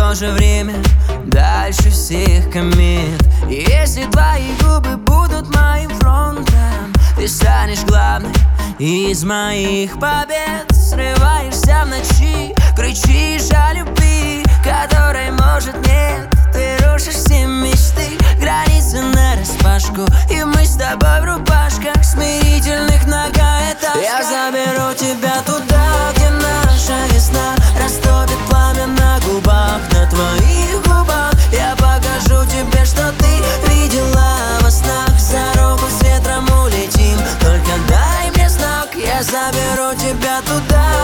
то же время дальше всех комет. И если твои губы будут моим фронтом, ты станешь главной из моих побед. Срываешься в ночи, кричишь о любви, которой может нет. Ты рушишь все мечты, границы нараспашку, и мы с тобой в рубашках смирительных многоэтажках. Я заберу тебя туда, где наша весна растопит пламя на губах, на твоих губах. Я покажу тебе, что ты видела во снах. За руку с ветром улетим, только дай мне знак. Я заберу тебя туда,